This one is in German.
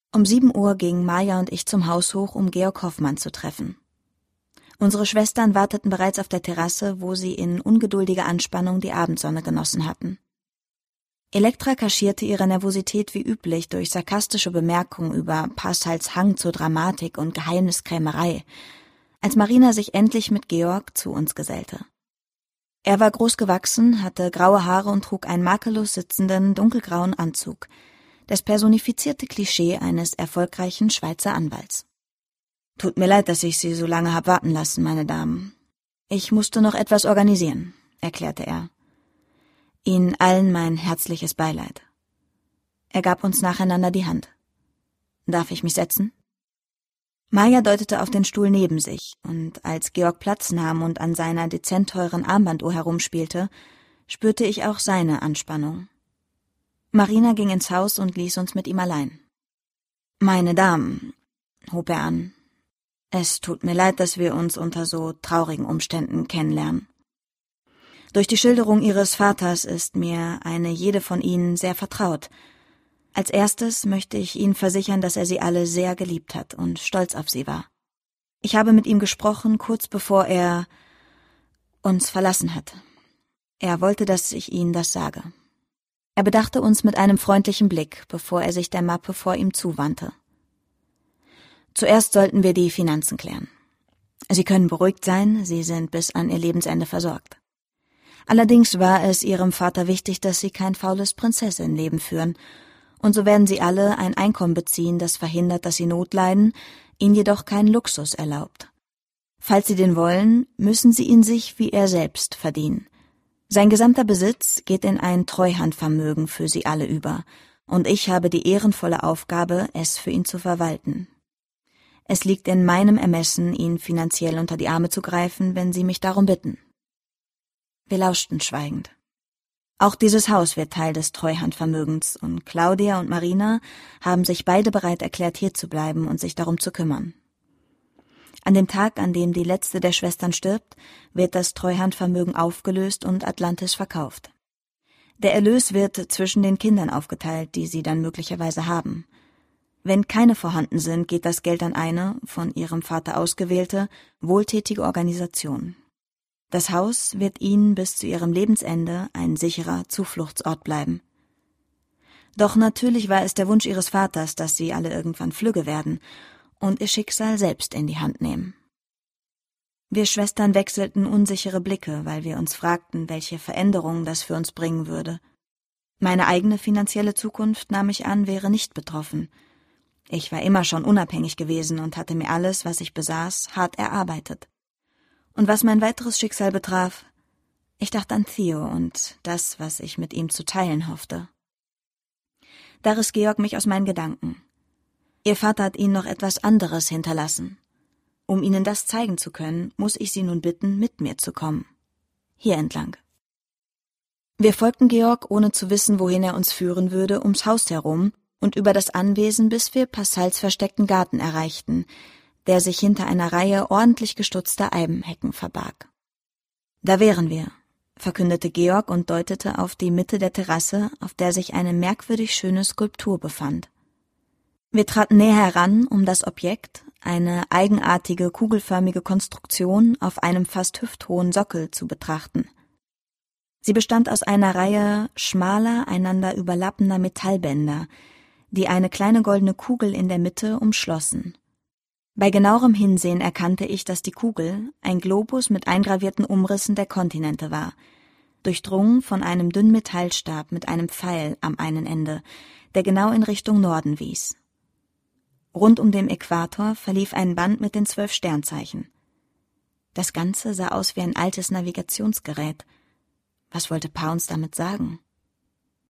Um 7 Uhr gingen Maja und ich zum Haus hoch, um Georg Hoffmann zu treffen. Unsere Schwestern warteten bereits auf der Terrasse, wo sie in ungeduldiger Anspannung die Abendsonne genossen hatten. Elektra kaschierte ihre Nervosität wie üblich durch sarkastische Bemerkungen über Passals Hang zur Dramatik und Geheimniskrämerei, als Marina sich endlich mit Georg zu uns gesellte. Er war groß gewachsen, hatte graue Haare und trug einen makellos sitzenden, dunkelgrauen Anzug, das personifizierte Klischee eines erfolgreichen Schweizer Anwalts. »Tut mir leid, dass ich Sie so lange hab warten lassen, meine Damen. Ich musste noch etwas organisieren«, erklärte er. »Ihnen allen mein herzliches Beileid.« Er gab uns nacheinander die Hand. »Darf ich mich setzen?« Maja deutete auf den Stuhl neben sich, und als Georg Platz nahm und an seiner dezent teuren Armbanduhr herumspielte, spürte ich auch seine Anspannung. Marina ging ins Haus und ließ uns mit ihm allein. »Meine Damen«, hob er an, »es tut mir leid, dass wir uns unter so traurigen Umständen kennenlernen. Durch die Schilderung Ihres Vaters ist mir eine jede von Ihnen sehr vertraut. Als erstes möchte ich Ihnen versichern, dass er Sie alle sehr geliebt hat und stolz auf Sie war. Ich habe mit ihm gesprochen, kurz bevor er uns verlassen hat. Er wollte, dass ich Ihnen das sage.« Er bedachte uns mit einem freundlichen Blick, bevor er sich der Mappe vor ihm zuwandte. »Zuerst sollten wir die Finanzen klären. Sie können beruhigt sein, Sie sind bis an Ihr Lebensende versorgt. Allerdings war es Ihrem Vater wichtig, dass Sie kein faules Prinzessinnenleben führen, und so werden Sie alle ein Einkommen beziehen, das verhindert, dass Sie Not leiden, Ihnen jedoch keinen Luxus erlaubt. Falls Sie den wollen, müssen Sie ihn sich wie er selbst verdienen. Sein gesamter Besitz geht in ein Treuhandvermögen für Sie alle über, und ich habe die ehrenvolle Aufgabe, es für ihn zu verwalten. Es liegt in meinem Ermessen, Ihnen finanziell unter die Arme zu greifen, wenn Sie mich darum bitten.« Wir lauschten schweigend. Auch dieses Haus wird Teil des Treuhandvermögens, und Claudia und Marina haben sich beide bereit erklärt, hier zu bleiben und sich darum zu kümmern. An dem Tag, an dem die letzte der Schwestern stirbt, wird das Treuhandvermögen aufgelöst und Atlantis verkauft. Der Erlös wird zwischen den Kindern aufgeteilt, die sie dann möglicherweise haben. Wenn keine vorhanden sind, geht das Geld an eine, von ihrem Vater ausgewählte, wohltätige Organisation. Das Haus wird ihnen bis zu ihrem Lebensende ein sicherer Zufluchtsort bleiben. Doch natürlich war es der Wunsch ihres Vaters, dass sie alle irgendwann flügge werden und ihr Schicksal selbst in die Hand nehmen. Wir Schwestern wechselten unsichere Blicke, weil wir uns fragten, welche Veränderungen das für uns bringen würde. Meine eigene finanzielle Zukunft, nahm ich an, wäre nicht betroffen. Ich war immer schon unabhängig gewesen und hatte mir alles, was ich besaß, hart erarbeitet. Und was mein weiteres Schicksal betraf, ich dachte an Theo und das, was ich mit ihm zu teilen hoffte. Da riss Georg mich aus meinen Gedanken. Ihr Vater hat Ihnen noch etwas anderes hinterlassen. Um Ihnen das zeigen zu können, muss ich Sie nun bitten, mit mir zu kommen. Hier entlang. Wir folgten Georg, ohne zu wissen, wohin er uns führen würde, ums Haus herum und über das Anwesen, bis wir Passals versteckten Garten erreichten, der sich hinter einer Reihe ordentlich gestutzter Eibenhecken verbarg. »Da wären wir«, verkündete Georg und deutete auf die Mitte der Terrasse, auf der sich eine merkwürdig schöne Skulptur befand. Wir traten näher heran, um das Objekt, eine eigenartige kugelförmige Konstruktion auf einem fast hüfthohen Sockel, zu betrachten. Sie bestand aus einer Reihe schmaler, einander überlappender Metallbänder, die eine kleine goldene Kugel in der Mitte umschlossen. Bei genauerem Hinsehen erkannte ich, dass die Kugel ein Globus mit eingravierten Umrissen der Kontinente war, durchdrungen von einem dünnen Metallstab mit einem Pfeil am einen Ende, der genau in Richtung Norden wies. Rund um den Äquator verlief ein Band mit den 12 Sternzeichen. Das Ganze sah aus wie ein altes Navigationsgerät. Was wollte Pa uns damit sagen?